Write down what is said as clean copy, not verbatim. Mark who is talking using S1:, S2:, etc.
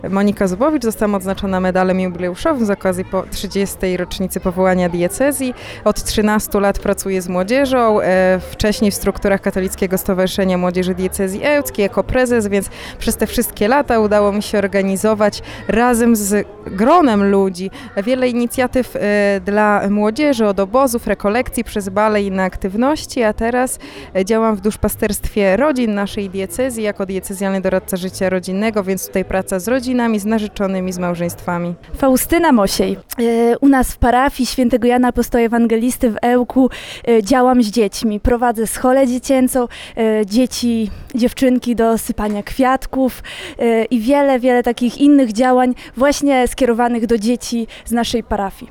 S1: Monika Zubowicz, zostałam odznaczona medalem jubileuszowym z okazji 30. rocznicy powołania diecezji. Od 13 lat pracuję z młodzieżą, wcześniej w strukturach Katolickiego Stowarzyszenia Młodzieży Diecezji Ełckiej jako prezes, więc przez te wszystkie lata udało mi się organizować razem z gronem ludzi wiele inicjatyw dla młodzieży, od obozów, rekolekcji, przez bale i inne aktywności, a teraz działam w duszpasterstwie rodzin naszej diecezji jako diecezjalny doradca życia rodzinnego, więc tutaj praca z rodzinami, z narzeczonymi, z małżeństwami.
S2: Faustyna Mosiej. U nas w parafii Świętego Jana Apostoła Ewangelisty w Ełku działam z dziećmi. Prowadzę scholę dziecięcą, dziewczynki do sypania kwiatków i wiele takich innych działań właśnie skierowanych do dzieci z naszej parafii.